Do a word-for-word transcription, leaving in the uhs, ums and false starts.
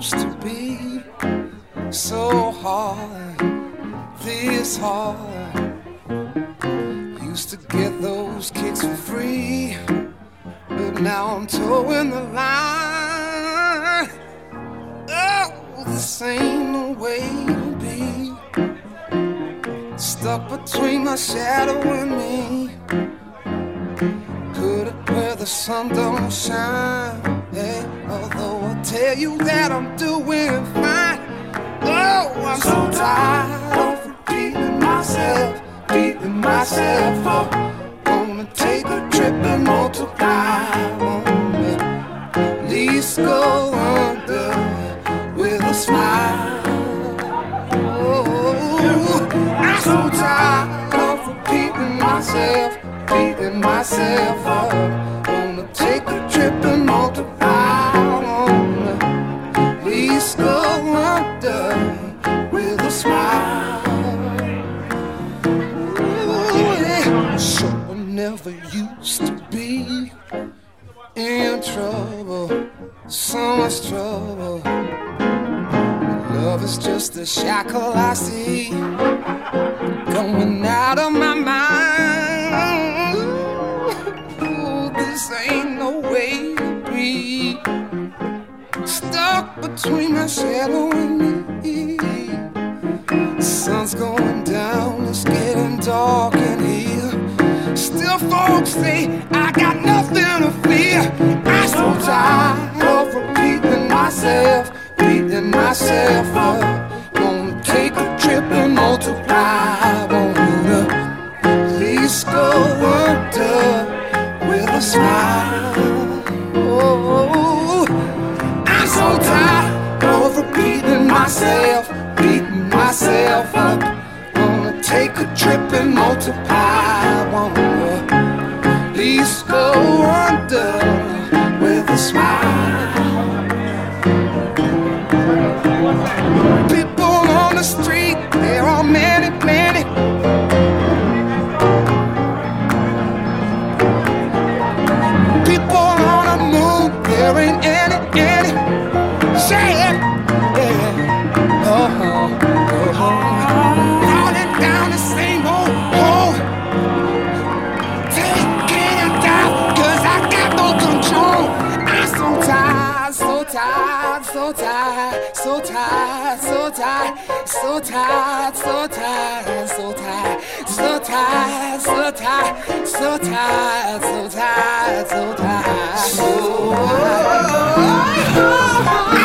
used to be so hard, this hard. Used to get those kicks for free, but now I'm towing the line. Oh, this ain't no way to be. Stuck between my shadow and me. Put it where the sun don't shine. Hey, although I tell you that I'm doing fine. Oh, I'm so tired of repeating myself, beating myself up. Gonna take a trip and multiply. Wanna at least go under with a smile. Oh, I'm so tired of repeating myself, beating myself up. Gonna take a trip and multiply. Wanna at least go under with a smile. Ooh, yeah. So I never used to be in trouble, so much trouble. Love is just a shackle I see going out of my mind. Ooh, this ain't no way to be. Stuck between my shadow and me. The sun's going down, it's getting dark in here. Still folks say I got nothing to fear. I'm so tired of repeating myself, beating myself up. Wanna take a trip and multiply. Wanna at least go under with a smile. Oh, I'm so tired of repeating myself, beating myself up. Wanna take a trip and multiply. Wanna at least go under with a smile. People on the street, there are many, many. People on the move, there ain't any, any. Say it, yeah. Oh, oh, oh. Falling down the same old hole. Taking it down, cause I got no control. I'm so tired, so tired, so tired, so tired, so tired, so tired, so tired, so tired, so tired, so tired, so tired, so tired, so tired, so tired.